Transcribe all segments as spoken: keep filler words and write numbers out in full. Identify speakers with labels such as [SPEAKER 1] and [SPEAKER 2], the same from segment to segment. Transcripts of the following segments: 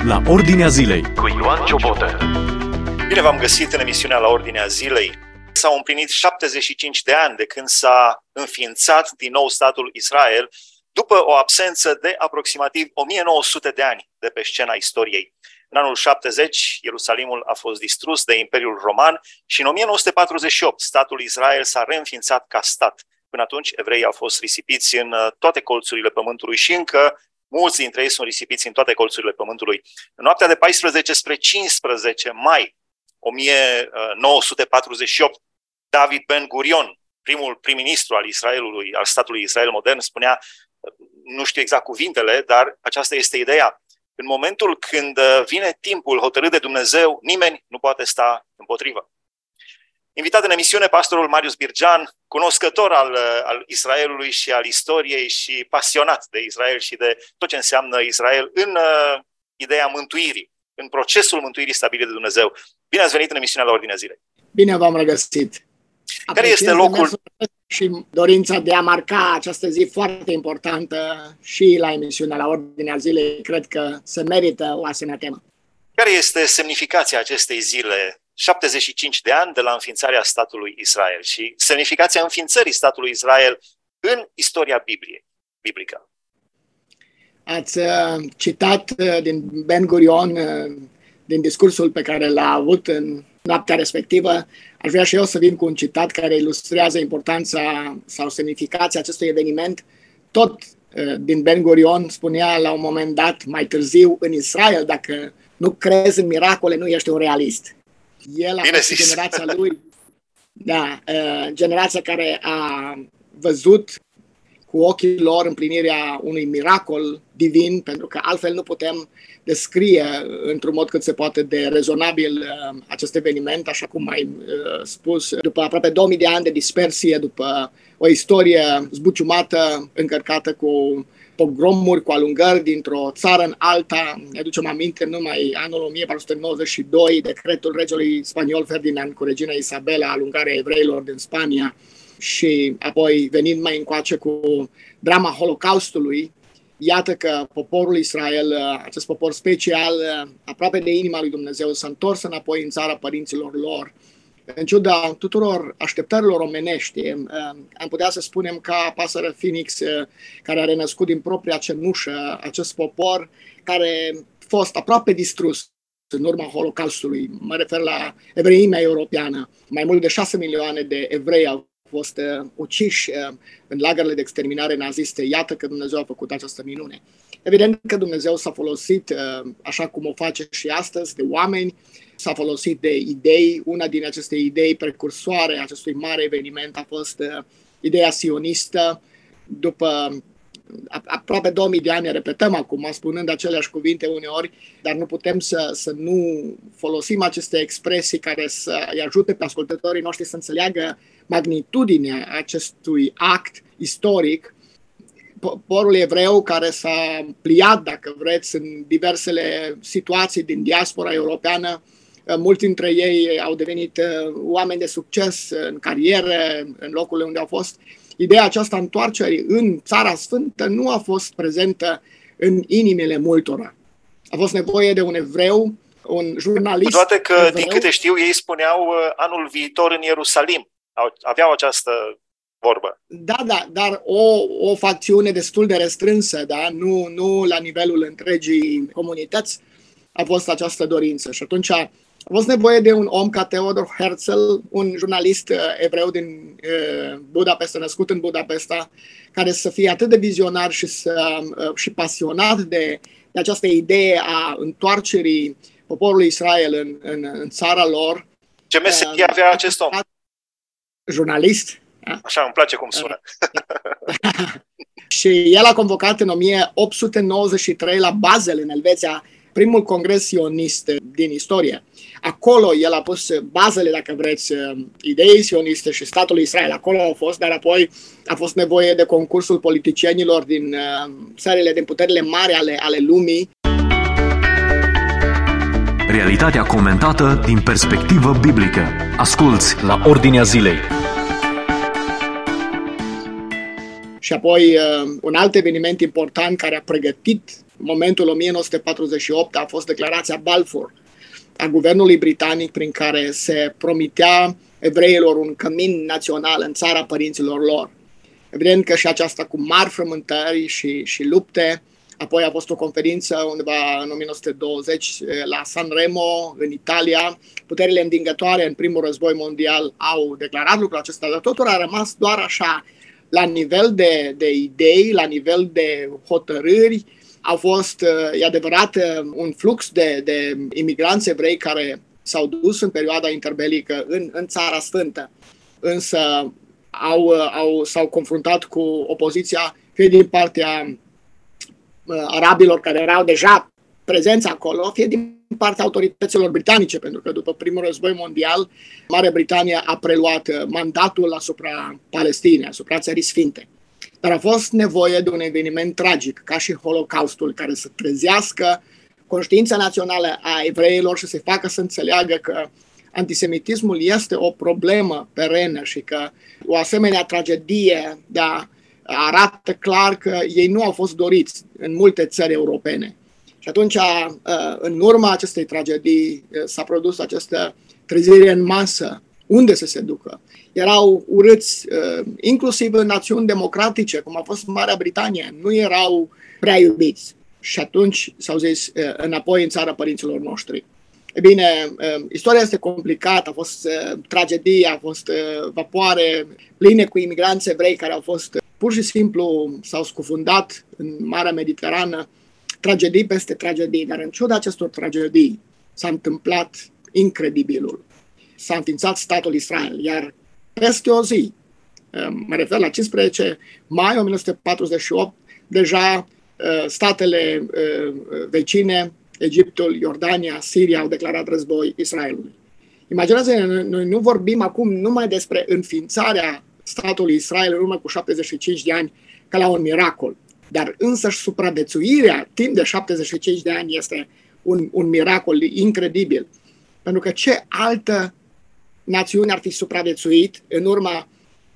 [SPEAKER 1] la Ordinea Zilei
[SPEAKER 2] cu Ioan Ciobotă.
[SPEAKER 3] Bine v-am găsit în emisiunea La Ordinea Zilei. S-au împlinit șaptezeci și cinci de ani de când s-a înființat din nou statul Israel, după o absență de aproximativ o mie nouă sute de ani de pe scena istoriei. În anul șaptezeci, Ierusalimul a fost distrus de Imperiul Roman și în o mie nouă sute patruzeci și opt statul Israel s-a reînființat ca stat. Până atunci, evreii au fost risipiți în toate colțurile pământului și încă mulți dintre ei sunt risipiți în toate colțurile pământului. În noaptea de paisprezece spre cincisprezece mai o mie nouă sute patruzeci și opt, David Ben Gurion, primul prim-ministru al Israelului, al statului Israel modern, spunea, nu știu exact cuvintele, dar aceasta este ideea. În momentul când vine timpul hotărât de Dumnezeu, nimeni nu poate sta împotrivă. Invitat în emisiune, pastorul Marius Birgean, cunoscător al, al Israelului și al istoriei și pasionat de Israel și de tot ce înseamnă Israel în uh, ideea mântuirii, în procesul mântuirii stabilit de Dumnezeu. Bine ați venit în emisiunea La Ordinea Zilei.
[SPEAKER 4] Bine v-am regăsit.
[SPEAKER 3] Care este locul
[SPEAKER 4] și dorința de a marca această zi foarte importantă și la emisiunea La Ordinea Zilei? Cred că se merită o asemenea temă.
[SPEAKER 3] Care este semnificația acestei zile? șaptezeci și cinci de ani de la înființarea statului Israel și semnificația înființării statului Israel în istoria Bibliei, biblică.
[SPEAKER 4] Ați uh, citat uh, din Ben Gurion, uh, din discursul pe care l-a avut în noaptea respectivă. Aș vrea și eu să vin cu un citat care ilustrează importanța sau semnificația acestui eveniment. Tot uh, din Ben Gurion spunea la un moment dat, mai târziu, în Israel, dacă nu crezi în miracole, nu ești un realist. El a fost generația lui, da, uh, generația care a văzut cu ochii lor împlinirea unui miracol divin, pentru că altfel nu putem descrie într-un mod cât se poate de rezonabil uh, acest eveniment, așa cum ai uh, spus, după aproape două mii de ani de dispersie, după o istorie zbuciumată, încărcată cu pogromuri, cu alungări dintr-o țară în alta. Ne aducem aminte numai anul o mie patru sute nouăzeci și doi, decretul regelui spaniol Ferdinand cu regina Isabela, alungarea evreilor din Spania, și apoi venind mai încoace cu drama Holocaustului. Iată că poporul Israel, acest popor special, aproape de inima lui Dumnezeu, s-a întors înapoi în țara părinților lor. În ciuda tuturor așteptărilor omenești, am putea să spunem ca pasărea Phoenix, care a renăscut din propria cenușă acest popor, care a fost aproape distrus în urma Holocaustului. Mă refer la evreimea europeană. Mai mult de șase milioane de evrei au fost uh, uciși uh, în lagărele de exterminare naziste. Iată că Dumnezeu a făcut această minune. Evident că Dumnezeu s-a folosit, uh, așa cum o face și astăzi, de oameni, s-a folosit de idei. Una din aceste idei precursoare acestui mare eveniment a fost uh, ideea sionistă. După aproape două mii de ani, repetăm acum, spunând aceleași cuvinte uneori, dar nu putem să, să nu folosim aceste expresii care să îi ajute pe ascultătorii noștri să înțeleagă magnitudinea acestui act istoric. Poporul evreu care s-a pliat, dacă vreți, în diversele situații din diaspora europeană, mulți dintre ei au devenit oameni de succes în carieră, în locurile unde au fost. Ideea aceasta întoarcerii în Țara Sfântă nu a fost prezentă în inimile multora. A fost nevoie de un evreu, un jurnalist.
[SPEAKER 3] Cu toate că,
[SPEAKER 4] evreu,
[SPEAKER 3] din câte știu, ei spuneau anul viitor în Ierusalim. Aveau această vorbă.
[SPEAKER 4] Da, da, dar o, o facțiune destul de restrânsă, da? nu, nu la nivelul întregii comunități a fost această dorință. Și atunci a fost nevoie de un om ca Theodor Herzl, un jurnalist uh, evreu din uh, Budapesta, născut în Budapesta, care să fie atât de vizionar și, să, uh, și pasionat de, de această idee a întoarcerii poporului Israel în, în, în țara lor.
[SPEAKER 3] Ce meserie uh, avea acest om?
[SPEAKER 4] Jurnalist.
[SPEAKER 3] Așa, îmi place cum sună.
[SPEAKER 4] Și el a convocat în o mie opt sute nouăzeci și trei la Basel, în Elveția, primul congres sionist din istorie. Acolo el a pus bazele, dacă vreți, ideii sioniste și statul Israel. Acolo au fost, dar apoi a fost nevoie de concursul politicienilor din țările, din puterile mari ale, ale lumii.
[SPEAKER 1] Realitatea comentată din perspectivă biblică. Asculți La Ordinea Zilei.
[SPEAKER 4] Și apoi un alt eveniment important care a pregătit momentul o mie nouă sute patruzeci și opt a fost declarația Balfour a guvernului britanic, prin care se promitea evreilor un cămin național în țara părinților lor. Evident că și aceasta cu mari frământări și, și lupte. Apoi a fost o conferință undeva în o mie nouă sute douăzeci la San Remo, în Italia. Puterile învingătoare în primul război mondial au declarat lucrul acesta, dar totul a rămas doar așa, la nivel de, de idei, la nivel de hotărâri. A fost, e adevărat, un flux de, de imigranți evrei care s-au dus în perioada interbelică în, în Țara Sfântă, însă au, au, s-au confruntat cu opoziția fie din partea arabilor care erau deja prezenți acolo, fie din partea autorităților britanice, pentru că după primul război mondial, Marea Britanie a preluat mandatul asupra Palestinei, asupra Țării Sfinte. Dar a fost nevoie de un eveniment tragic, ca și Holocaustul, care să trezească conștiința națională a evreilor și să facă să înțeleagă că antisemitismul este o problemă perenă și că o asemenea tragedie da, arată clar că ei nu au fost doriți în multe țări europene. Și atunci, în urma acestei tragedii, s-a produs această trezire în masă. Unde să se ducă? Erau urâți, inclusiv în națiuni democratice, cum a fost Marea Britanie, nu erau prea iubiți. Și atunci s-au zis înapoi în țara părinților noștri. E bine, istoria este complicată, a fost tragedie, a fost vapoare pline cu imigranți evrei care au fost pur și simplu s-au scufundat în Marea Mediterană, tragedii peste tragedii, dar în ciuda acestor tragedii s-a întâmplat incredibilul. S-a înființat statul Israel, iar peste o zi, mă refer la cincisprezece mai o mie nouă sute patruzeci și opt, deja statele vecine, Egiptul, Iordania, Siria, au declarat război Israelului. Imaginează-vă, noi nu vorbim acum numai despre înființarea statului Israel în urmă cu șaptezeci și cinci de ani ca la un miracol, dar însăși supraviețuirea timp de șaptezeci și cinci de ani este un, un miracol incredibil. Pentru că ce altă națiune ar fi supraviețuit în urma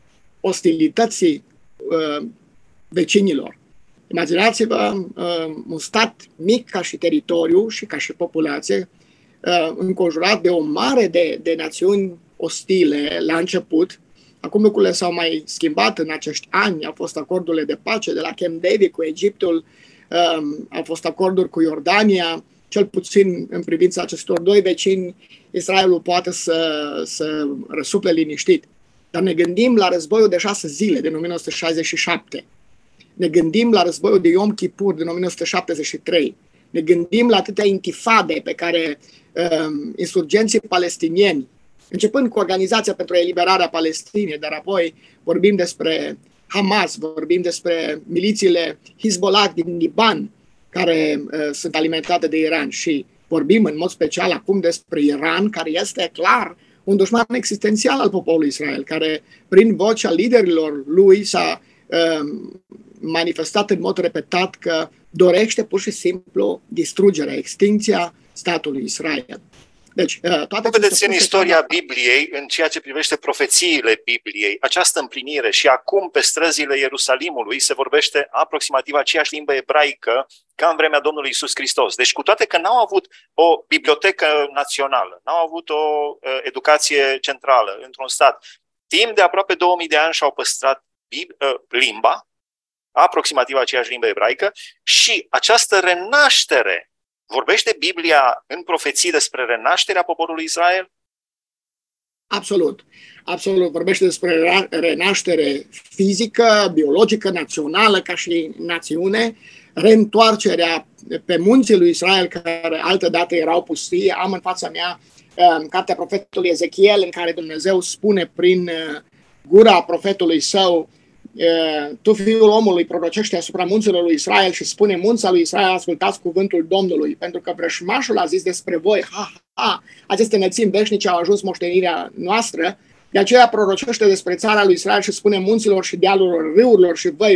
[SPEAKER 4] ostilității uh, vecinilor? Imaginați-vă uh, un stat mic ca și teritoriu și ca și populație, uh, înconjurat de o mare de, de națiuni ostile la început. Acum lucrurile s-au mai schimbat în acești ani, au fost acordurile de pace de la Camp David cu Egiptul, uh, au fost acorduri cu Iordania, cel puțin în privința acestor doi vecini, Israelul poate să, să răsuple liniștit. Dar ne gândim la războiul de șase zile din o mie nouă sute șaizeci și șapte. Ne gândim la războiul de Yom Kippur din o mie nouă sute șaptezeci și trei. Ne gândim la atâtea intifade pe care um, insurgenții palestinieni, începând cu Organizația pentru Eliberarea Palestinei, dar apoi vorbim despre Hamas, vorbim despre milițiile Hezbollah din Liban, care uh, sunt alimentate de Iran, și vorbim în mod special acum despre Iran, care este clar un dușman existențial al poporului Israel, care prin vocea liderilor lui s-a uh, manifestat în mod repetat că dorește pur și simplu distrugerea, extinția statului Israel. Deci, toate
[SPEAKER 3] Cum vedeți în istoria Bibliei, în ceea ce privește profețiile Bibliei, această împlinire? Și acum pe străzile Ierusalimului se vorbește aproximativ aceeași limbă ebraică ca în vremea Domnului Iisus Hristos. Deci cu toate că n-au avut o bibliotecă națională, n-au avut o uh, educație centrală într-un stat, timp de aproape două mii de ani și-au păstrat bib- uh, limba, aproximativ aceeași limbă ebraică, și această renaștere. Vorbește Biblia în profeții despre renașterea poporului Israel?
[SPEAKER 4] Absolut. Absolut. Vorbește despre renaștere fizică, biologică, națională, ca și națiune, reîntoarcerea pe munții lui Israel, care altădată erau pustii. Am în fața mea uh, cartea profetului Ezechiel, în care Dumnezeu spune prin uh, gura profetului său: tu, fiul omului, prorocește asupra munților lui Israel și spune: munța lui Israel, ascultați cuvântul Domnului, pentru că vrășmașul a zis despre voi: ha, ha, aceste înălțimi veșnice au ajuns moștenirea noastră. De aceea prorocește despre țara lui Israel și spune munților și dealurilor, râurilor și văilor: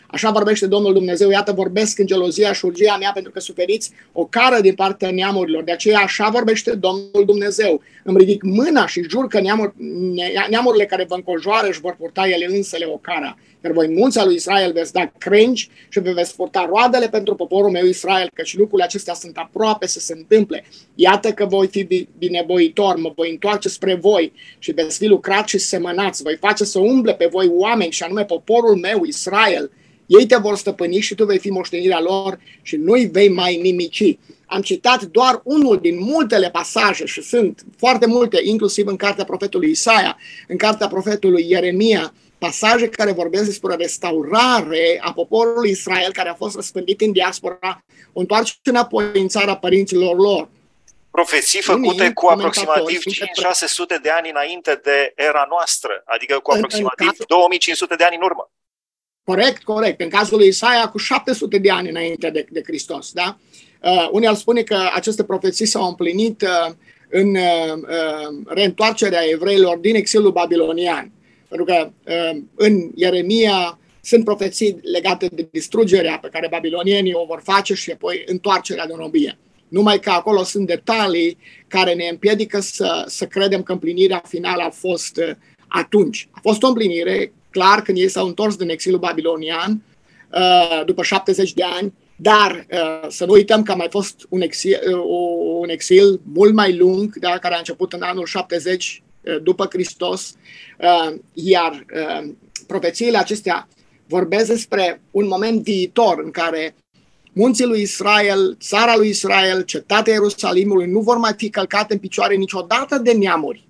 [SPEAKER 4] Așa vorbește Domnul Dumnezeu, iată vorbesc în gelozia și urgia mea pentru că suferiți o cară din partea neamurilor. De aceea așa vorbește Domnul Dumnezeu. Îmi ridic mâna și jur că neamur, neamurile care vă înconjoară își vor purta ele însele o cară. Iar voi, munța lui Israel, veți da crengi și vă veți purta roadele pentru poporul meu Israel, căci lucrurile acestea sunt aproape să se întâmple. Iată că voi fi binevoitor, mă voi întoarce spre voi și veți fi lucrați și semănați. Voi face să umble pe voi oameni, și anume poporul meu Israel. Ei te vor stăpâni și tu vei fi moștenirea lor și nu-i vei mai nimici. Am citat doar unul din multele pasaje și sunt foarte multe, inclusiv în cartea profetului Isaia, în cartea profetului Ieremia, pasaje care vorbesc despre restaurare a poporului Israel care a fost răspândit în diaspora, o întoarce înapoi în țara părinților lor.
[SPEAKER 3] Profeții făcute Unii, cu aproximativ cinci-șase sute de ani înainte de era noastră, adică cu aproximativ două mii cinci sute de ani în urmă.
[SPEAKER 4] Corect, corect. În cazul lui Isaia, cu șapte sute de ani înainte de, de Hristos. Da? Uh, unii ar spune că aceste profeții s-au împlinit uh, în uh, reîntoarcerea evreilor din exilul babilonian. Pentru că uh, în Ieremia sunt profeții legate de distrugerea pe care babilonienii o vor face și apoi întoarcerea din robie. Numai că acolo sunt detalii care ne împiedică să, să credem că împlinirea finală a fost uh, atunci. A fost o împlinire, clar, când ei s-au întors din exilul babilonian, uh, după șaptezeci de ani, dar uh, să nu uităm că a mai fost un exil, uh, un exil mult mai lung, da, care a început în anul șaptezeci uh, după Hristos, uh, iar uh, profețiile acestea vorbesc despre un moment viitor în care munții lui Israel, țara lui Israel, cetatea Ierusalimului nu vor mai fi călcate în picioare niciodată de neamuri.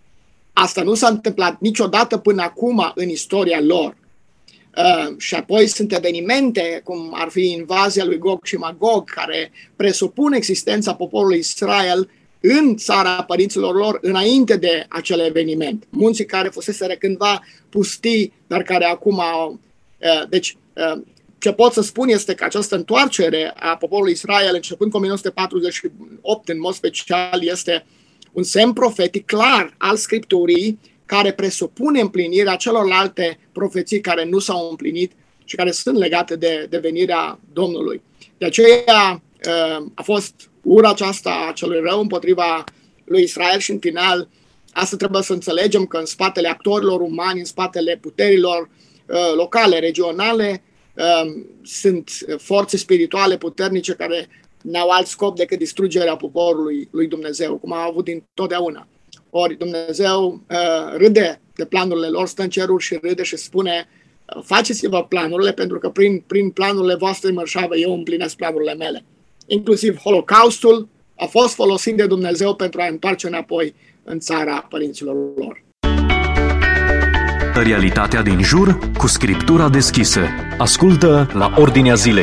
[SPEAKER 4] Asta nu s-a întâmplat niciodată până acum în istoria lor. Uh, și apoi sunt evenimente, cum ar fi invazia lui Gog și Magog, care presupun existența poporului Israel în țara părinților lor înainte de acel eveniment. Munții care fuseseră cândva pustii, dar care acum au... Uh, deci, uh, ce pot să spun este că această întoarcere a poporului Israel, începând cu o mie nouă sute patruzeci și opt, în mod special, este un semn profetic clar al Scripturii, care presupune împlinirea celorlalte profeții care nu s-au împlinit și care sunt legate de, de venirea Domnului. De aceea a fost ura aceasta a celui rău împotriva lui Israel și în final asta trebuie să înțelegem că în spatele actorilor umani, în spatele puterilor locale, regionale, sunt forțe spirituale puternice care n-au alt scop decât distrugerea poporului lui Dumnezeu, cum a avut dintotdeauna. Ori Dumnezeu uh, râde de planurile lor, stă în ceruri și râde și spune uh, faceți-vă planurile, pentru că prin, prin planurile voastre mărșave eu împlinesc planurile mele. Inclusiv Holocaustul a fost folosit de Dumnezeu pentru a întoarce înapoi în țara părinților lor.
[SPEAKER 1] Realitatea din jur cu Scriptura deschisă. Ascultă la Ordinea Zilei.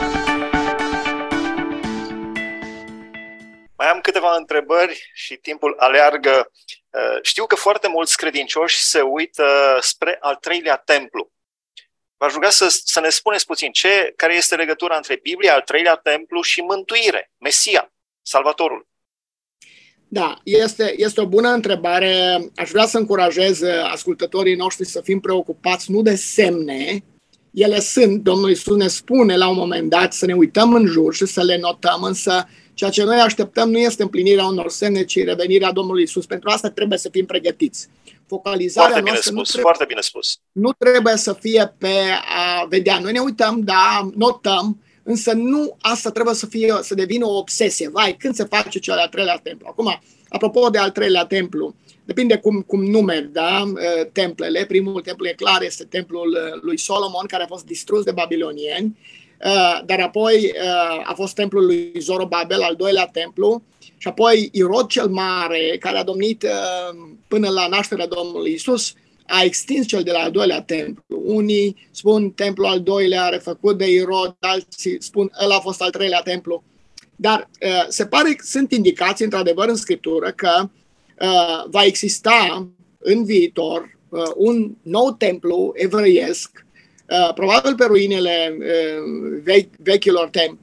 [SPEAKER 3] Mai am câteva întrebări și timpul aleargă. Știu că foarte mulți credincioși se uită spre al treilea templu. V-aș ruga să, să ne spuneți puțin ce, care este legătura între Biblia, al treilea templu și mântuire, Mesia, Salvatorul.
[SPEAKER 4] Da, este, este o bună întrebare. Aș vrea să încurajez ascultătorii noștri să fim preocupați nu de semne. Ele sunt, Domnul Iisus ne spune la un moment dat să ne uităm în jur și să le notăm, însă ceea ce noi așteptăm nu este împlinirea unor semne, ci revenirea Domnului Iisus. Pentru asta trebuie să fim pregătiți. Focalizarea
[SPEAKER 3] foarte bine
[SPEAKER 4] noastră
[SPEAKER 3] spus,
[SPEAKER 4] nu trebuie,
[SPEAKER 3] foarte bine spus.
[SPEAKER 4] Nu trebuie să fie pe a vedea. Noi ne uităm, da, notăm, însă nu asta trebuie să fie, să devină o obsesie. Vai, când se face cel de-al treilea templu? Acum, apropo de al treilea templu, depinde cum, cum numeri, da, templele. Primul templu e clar, este templul lui Solomon, care a fost distrus de babilonieni, dar apoi a fost templul lui Zorobabel, al doilea templu, și apoi Irod cel Mare, care a domnit până la nașterea Domnului Iisus, a extins cel de la al doilea templu. Unii spun templul al doilea refăcut de Irod, alții spun ăla a fost al treilea templu. Dar uh, se pare că sunt indicații, într-adevăr, în Scriptură că uh, va exista în viitor uh, un nou templu evreiesc, uh, probabil pe ruinele uh, vechi, vechilor tem-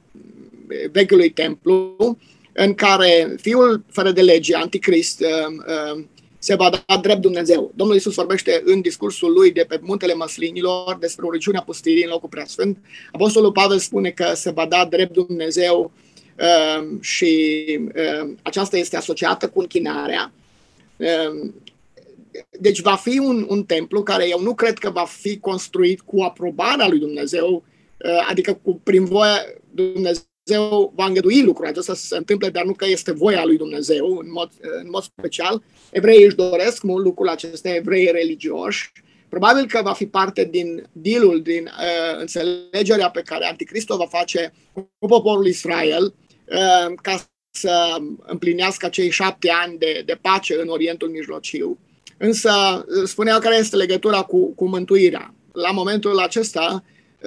[SPEAKER 4] vechiului templu, în care fiul fără de lege, Anticrist, uh, uh, se va da drept Dumnezeu. Domnul Iisus vorbește în discursul lui de pe Muntele Măslinilor despre urăciunea pustirii în locul preasfânt. Apostolul Pavel spune că se va da drept Dumnezeu uh, și uh, aceasta este asociată cu închinarea. Uh, deci va fi un, un templu care eu nu cred că va fi construit cu aprobarea lui Dumnezeu, uh, adică cu, prin voia Dumnezeu va îngădui lucrul acesta să se întâmple, dar nu că este voia lui Dumnezeu în mod, în mod special. Evreii își doresc mult lucrul acesta, evreii religioși. Probabil că va fi parte din deal-ul, din uh, înțelegerea pe care Anticrist o va face cu poporul Israel uh, ca să împlinească cei șapte ani de, de pace în Orientul Mijlociu. Însă spunea care este legătura cu, cu mântuirea. La momentul acesta,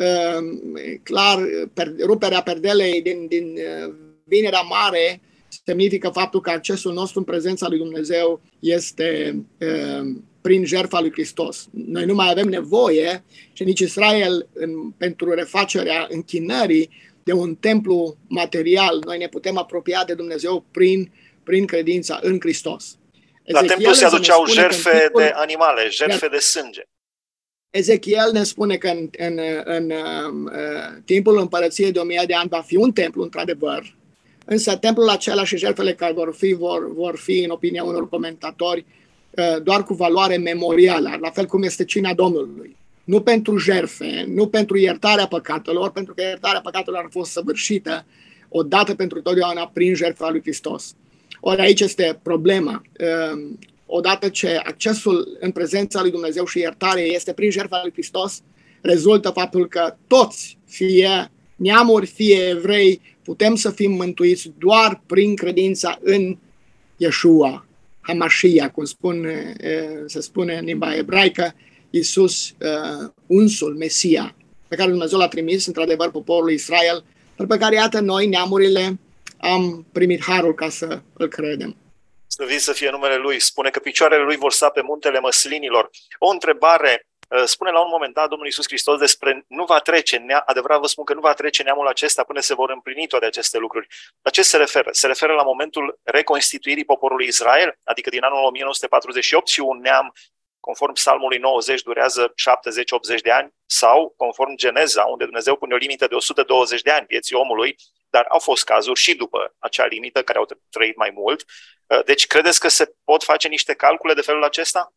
[SPEAKER 4] clar, ruperea perdelei din, din Vinerea Mare semnifică faptul că accesul nostru în prezența lui Dumnezeu este prin jertfa lui Hristos. Noi nu mai avem nevoie și nici Israel în, pentru refacerea închinării de un templu material. Noi ne putem apropia de Dumnezeu prin, prin credința în Hristos.
[SPEAKER 3] La templu se aduceau jertfe timpul, de animale, jertfe de sânge.
[SPEAKER 4] Ezechiel ne spune că în, în, în, în timpul împărăției de o mie de ani va fi un templu, într-adevăr, însă templul acela și jertfele care vor fi, vor, vor fi, în opinia unor comentatori, doar cu valoare memorială, la fel cum este cina Domnului. Nu pentru jertfe, nu pentru iertarea păcatelor, pentru că iertarea păcatelor a fost săvârșită odată pentru totdeauna prin jertfa lui Hristos. Ori aici este problema. Odată ce accesul în prezența lui Dumnezeu și iertarea este prin jertfa lui Hristos, rezultă faptul că toți, fie neamuri, fie evrei, putem să fim mântuiți doar prin credința în Yeshua, Hamashia, cum spune, se spune în limba ebraică, Iisus unsul, Mesia, pe care Dumnezeu l-a trimis, într-adevăr, poporul Israel, dar pe care, iată, noi, neamurile, am primit harul ca să îl credem.
[SPEAKER 3] Slăvit să fie numele Lui. Spune că picioarele Lui vor sta pe Muntele Măslinilor. O întrebare. Spune la un moment dat Domnul Iisus Hristos despre nu va trece, adevărat vă spun că nu va trece neamul acesta până se vor împlini toate aceste lucruri. La ce se referă? Se referă la momentul reconstituirii poporului Israel, adică din anul o mie nouă sute patruzeci și opt, și un neam, conform Psalmului nouăzeci, durează șaptezeci optzeci de ani, sau conform Geneza, unde Dumnezeu pune o limită de o sută douăzeci de ani vieții omului, dar au fost cazuri și după acea limită care au trăit mai mult. Deci credeți că se pot face niște calcule de felul acesta?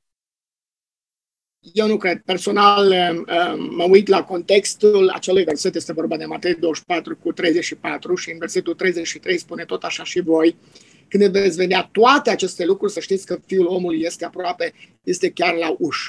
[SPEAKER 4] Eu nu cred. Personal mă uit la contextul acelui verset, este vorba de Matei douăzeci și patru cu treizeci și patru și în versetul treizeci și trei spune tot așa și voi. Când veți vedea toate aceste lucruri, să știți că Fiul omului este aproape, este chiar la ușă.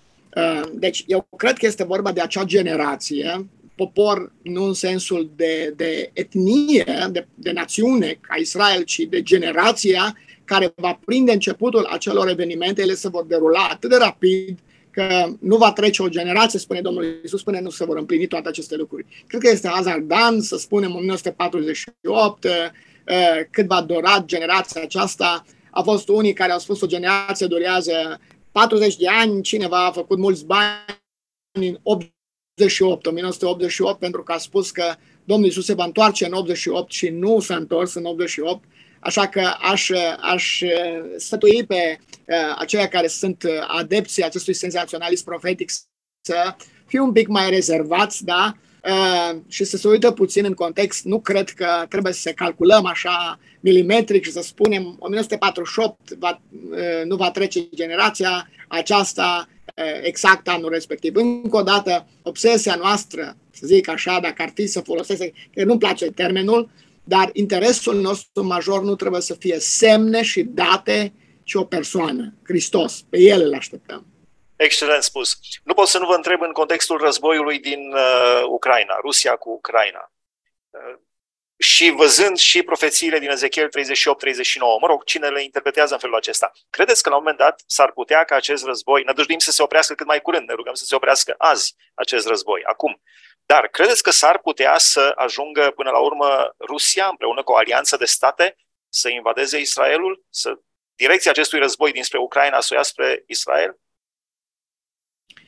[SPEAKER 4] Deci eu cred că este vorba de acea generație, popor nu în sensul de, de etnie, de, de națiune ca Israel, ci de generația care va prinde începutul acelor evenimente, ele se vor derula atât de rapid că nu va trece o generație, spune Domnul Iisus, până nu se vor împlini toate aceste lucruri. Cred că este hazardan să spunem o mie nouă sute patruzeci și opt, cât va dura generația aceasta. A fost unii care au spus o generație durează patruzeci de ani, cineva a făcut mulți bani în optzeci și opt, o mie nouă sute optzeci și opt, pentru că a spus că Domnul Iisus se va întoarce în optzeci și opt și nu s-a întors în optzeci și opt, așa că aș, aș sfătui pe uh, aceia care sunt adepții acestui senzaționalism profetic să fie un pic mai rezervați, da? Uh, și să se uită puțin în context. Nu cred că trebuie să se calculăm așa milimetric și să spunem o mie nouă sute patruzeci și opt va, uh, nu va trece generația aceasta uh, exact anul respectiv. Încă o dată, obsesia noastră, să zic așa, dacă ar fi să folosesc, că nu-mi place termenul, dar interesul nostru major nu trebuie să fie semne și date, ci o persoană, Hristos. Pe El îl așteptăm.
[SPEAKER 3] Excelent spus. Nu pot să nu vă întreb în contextul războiului din uh, Ucraina, Rusia cu Ucraina. Uh, și văzând și profețiile din Ezechiel treizeci și opt treizeci și nouă, mă rog, cine le interpretează în felul acesta, credeți că la un moment dat s-ar putea ca acest război, ne dăjduim să se oprească cât mai curând, ne rugăm să se oprească azi acest război, acum. Dar credeți că s-ar putea să ajungă până la urmă Rusia împreună cu o alianță de state să invadeze Israelul, să direcția acestui război dinspre Ucraina să o ia spre Israel?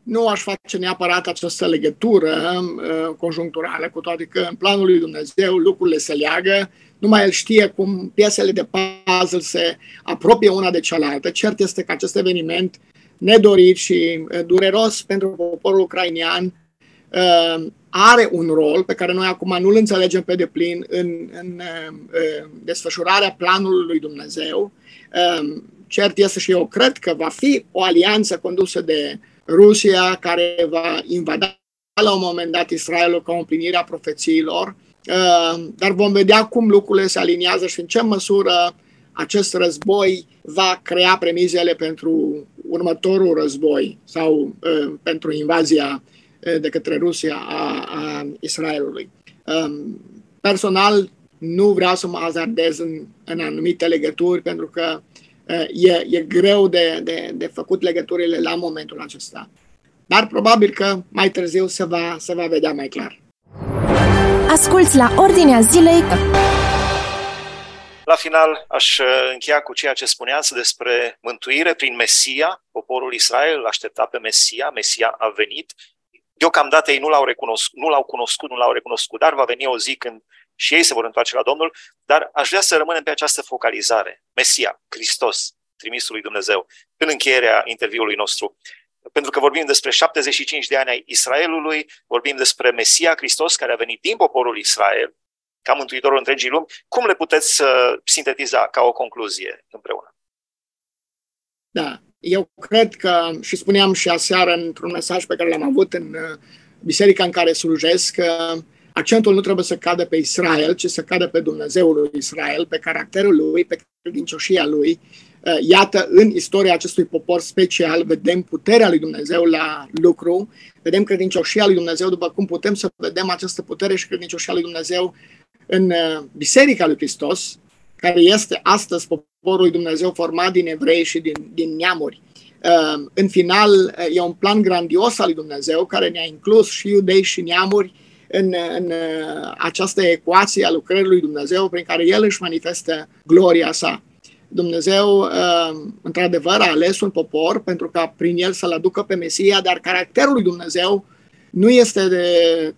[SPEAKER 4] nu aș face neapărat această legătură uh, conjuncturală, cu toate că în planul lui Dumnezeu lucrurile se leagă, numai El știe cum piesele de puzzle se apropie una de cealaltă. Cert este că acest eveniment nedorit și uh, dureros pentru poporul ucrainean uh, are un rol pe care noi acum nu îl înțelegem pe deplin în, în uh, desfășurarea planului lui Dumnezeu. Uh, cert este și eu cred că va fi o alianță condusă de Rusia, care va invada la un moment dat Israelul ca o împlinire a profețiilor, dar vom vedea cum lucrurile se aliniază și în ce măsură acest război va crea premizele pentru următorul război sau pentru invazia de către Rusia a, a Israelului. Personal, nu vreau să mă hazardez în, în anumite legături, pentru că E, e greu de, de, de făcut legăturile la momentul acesta. Dar probabil că mai târziu se va, se va vedea mai clar.
[SPEAKER 2] Asculți la Ordinea Zilei.
[SPEAKER 3] La final aș încheia cu ceea ce spuneați despre mântuire prin Mesia. Poporul Israel l-aștepta pe Mesia, Mesia a venit. Deocamdată ei nu l-au recunoscut, nu l-au cunoscut, nu l-au recunoscut, dar va veni o zi când și ei se vor întoarce la Domnul, dar aș vrea să rămânem pe această focalizare. Mesia, Hristos, trimisul lui Dumnezeu, în încheierea interviului nostru. Pentru că vorbim despre șaptezeci și cinci de ani ai Israelului, vorbim despre Mesia, Hristos, care a venit din poporul Israel, ca mântuitorul întregii lumi. Cum le puteți uh, sintetiza ca o concluzie împreună?
[SPEAKER 4] Da, eu cred că, și spuneam și aseară într-un mesaj pe care l-am avut în uh, biserica în care slujesc, că uh, accentul nu trebuie să cadă pe Israel, ci să cadă pe Dumnezeul lui Israel, pe caracterul lui, pe credincioșia lui. Iată, în istoria acestui popor special, vedem puterea lui Dumnezeu la lucru, vedem credincioșia lui Dumnezeu, după cum putem să vedem această putere și credincioșia lui Dumnezeu în Biserica lui Hristos, care este astăzi poporul lui Dumnezeu format din evrei și din, din neamuri. În final, e un plan grandios al lui Dumnezeu, care ne-a inclus și iudei și neamuri în, în această ecuație a lucrării lui Dumnezeu, prin care El își manifestă gloria sa. Dumnezeu, într-adevăr, a ales un popor pentru ca prin el să-L aducă pe Mesia, dar caracterul lui Dumnezeu nu este de,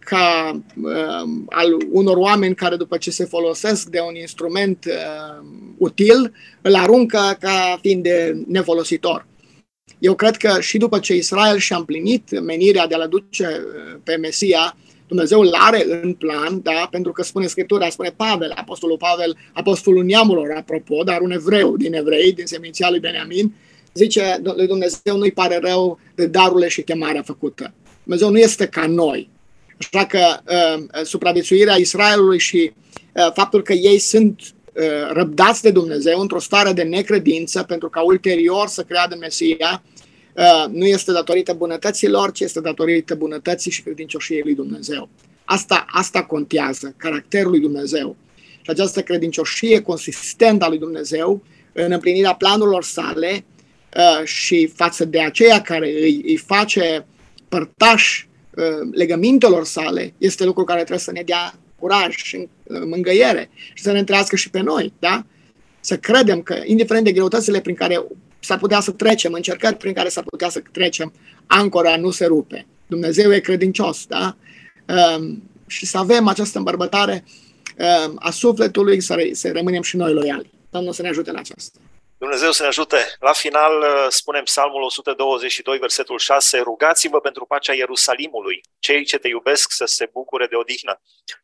[SPEAKER 4] ca uh, al unor oameni care, după ce se folosesc de un instrument uh, util, îl aruncă ca fiind de nefolositor. Eu cred că și după ce Israel și-a împlinit menirea de a-L aduce pe Mesia, Dumnezeu îl are în plan, da? Pentru că spune Scriptura, spune Pavel, Apostolul Pavel, Apostolul neamurilor, apropo, dar un evreu din evrei, din seminția lui Beniamin, zice, lui Dumnezeu nu-i pare rău de darurile și chemarea făcută. Dumnezeu nu este ca noi. Așa că uh, supraviețuirea Israelului și uh, faptul că ei sunt uh, răbdați de Dumnezeu într-o stare de necredință pentru ca ulterior să creadă în Mesia, uh, nu este datorită bunătăților, ci este datorită bunătății și credincioșiei lui Dumnezeu. Asta, asta contează, caracterul lui Dumnezeu. Și această credincioșie consistentă a lui Dumnezeu în împlinirea planurilor sale uh, și față de aceea care îi, îi face părtași uh, legămintelor sale, este lucru care trebuie să ne dea curaj și uh, mângâiere și să ne întrească și pe noi, da? Să credem că, indiferent de greutățile prin care s-ar putea să trecem, încercări prin care s-ar putea să trecem, ancora nu se rupe. Dumnezeu e credincios, da? Uh, și să avem această îmbărbătare uh, a sufletului, să, să rămânem și noi loiali. Domnul să ne ajute la aceasta.
[SPEAKER 3] Dumnezeu să ne ajute. La final spunem Psalmul o sută douăzeci și doi, versetul șase, rugați-vă pentru pacea Ierusalimului, cei ce te iubesc să se bucure de odihnă.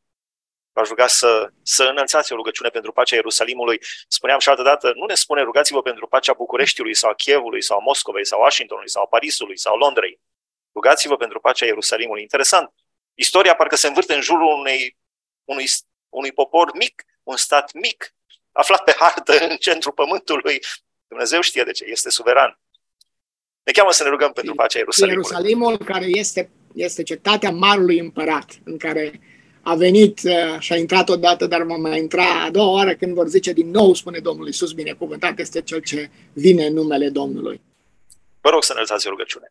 [SPEAKER 3] V-aș ruga să, să înălțați o rugăciune pentru pacea Ierusalimului. Spuneam și altădată, nu ne spune rugați-vă pentru pacea Bucureștiului sau a Chievului sau a Moscovei sau a Washingtonului sau a Parisului sau Londrei. Rugați-vă pentru pacea Ierusalimului. Interesant. Istoria parcă se învârte în jurul unei, unui, unui popor mic, un stat mic, aflat pe hartă în centrul pământului. Dumnezeu știe de ce, este suveran. Ne cheamă să ne rugăm pentru pacea Ierusalimului.
[SPEAKER 4] Ierusalimul, care este, este cetatea Marului Împărat, în care a venit și a intrat odată, dar va mai intra a doua oară când vor zice din nou, spune Domnul Iisus, binecuvântat este Cel ce vine în numele Domnului.
[SPEAKER 3] Vă rog să înălțați o rugăciune.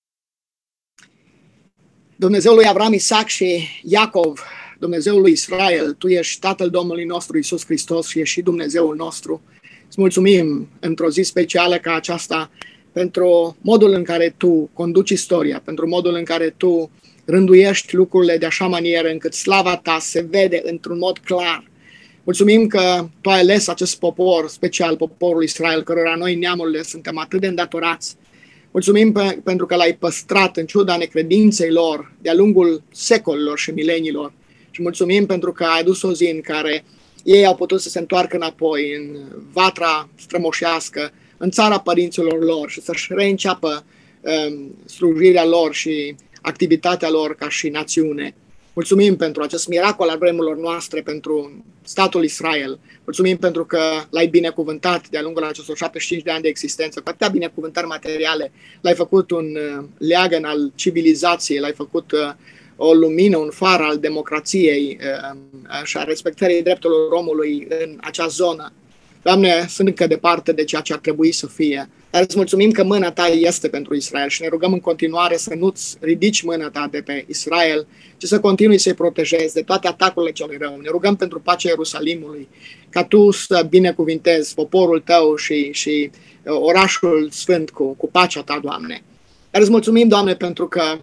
[SPEAKER 4] Dumnezeul lui Avram, Isaac și Iacov, Dumnezeul lui Israel, Tu ești Tatăl Domnului nostru Iisus Hristos și ești și Dumnezeul nostru. Îți mulțumim într-o zi specială ca aceasta pentru modul în care Tu conduci istoria, pentru modul în care Tu rânduiești lucrurile de așa manieră încât slava Ta se vede într-un mod clar. Mulțumim că Tu ai ales acest popor, special poporul Israel, cărora noi, neamurile, suntem atât de îndatorați. Mulțumim pe, pentru că L-ai păstrat în ciuda necredinței lor de-a lungul secolilor și mileniilor. Și mulțumim pentru că ai adus o zi în care ei au putut să se întoarcă înapoi în vatra strămoșească, în țara părinților lor și să-și reînceapă um, slujirea lor și activitatea lor ca și națiune. Mulțumim pentru acest miracol al vremurilor noastre, pentru statul Israel. Mulțumim pentru că L-ai binecuvântat de-a lungul acestor șaptezeci și cinci de ani de existență, cu atâtea binecuvântări materiale. L-ai făcut un uh, leagăn al civilizației, L-ai făcut uh, o lumină, un far al democrației uh, și a respectării drepturilor omului în acea zonă. Doamne, sunt încă departe de ceea ce ar trebui să fie, dar îți mulțumim că mâna Ta este pentru Israel și ne rugăm în continuare să nu-ți ridici mâna Ta de pe Israel, ci să continui să-i protejezi de toate atacurile celui rău. Ne rugăm pentru pacea Ierusalimului, ca Tu să binecuvintezi poporul Tău și, și orașul sfânt cu, cu pacea Ta, Doamne. Dar îți mulțumim, Doamne, pentru că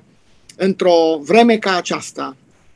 [SPEAKER 4] într-o vreme ca aceasta,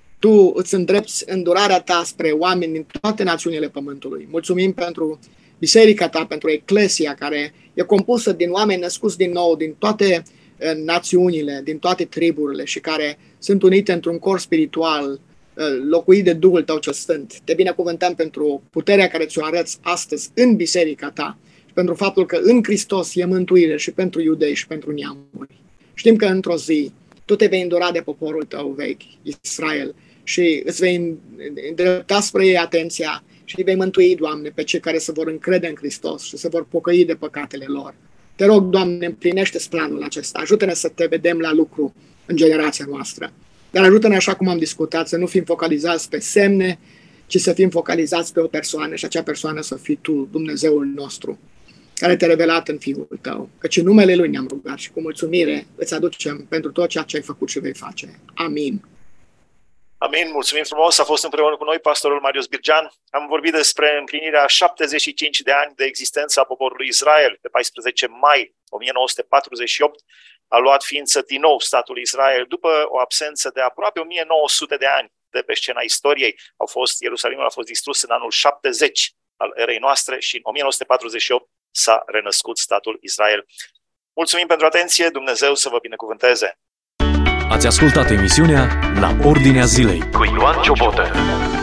[SPEAKER 4] Tu îți îndrepți îndurarea Ta spre oameni din toate națiunile pământului. Mulțumim pentru biserica Ta, pentru eclesia care e compusă din oameni născuți din nou, din toate uh, națiunile, din toate triburile și care sunt unite într-un corp spiritual uh, locuit de Duhul Tău cel Sfânt. Te binecuvântăm pentru puterea care ți-o arăți astăzi în biserica Ta și pentru faptul că în Hristos e mântuire și pentru iudei și pentru neamuri. Știm că într-o zi Tu te vei îndura de poporul Tău vechi, Israel, și îți vei îndrepta spre ei atenția și îi vei mântui, Doamne, pe cei care se vor încrede în Hristos și se vor pocăi de păcatele lor. Te rog, Doamne, împlinește-ți planul acesta. Ajută-ne să Te vedem la lucru în generația noastră. Dar ajută-ne, așa cum am discutat, să nu fim focalizați pe semne, ci să fim focalizați pe o persoană și acea persoană să fii Tu, Dumnezeul nostru, care Te-a revelat în Fiul Tău. Căci în numele Lui ne-am rugat și cu mulțumire îți aducem pentru tot ceea ce ai făcut și vei face. Amin.
[SPEAKER 3] Amin, mulțumim frumos, a fost împreună cu noi pastorul Marius Birgean. Am vorbit despre împlinirea șaptezeci și cinci de ani de existență a poporului Israel. Pe paisprezece mai o mie nouă sute patruzeci și opt a luat ființă din nou statul Israel după o absență de aproape o mie nouă sute de ani de pe scena istoriei. Au fost, Ierusalimul a fost distrus în anul șaptezeci al erei noastre și în o mie nouă sute patruzeci și opt s-a renăscut statul Israel. Mulțumim pentru atenție, Dumnezeu să vă binecuvânteze!
[SPEAKER 1] Ați ascultat emisiunea La Ordinea Zilei cu Ioan Ciobotă.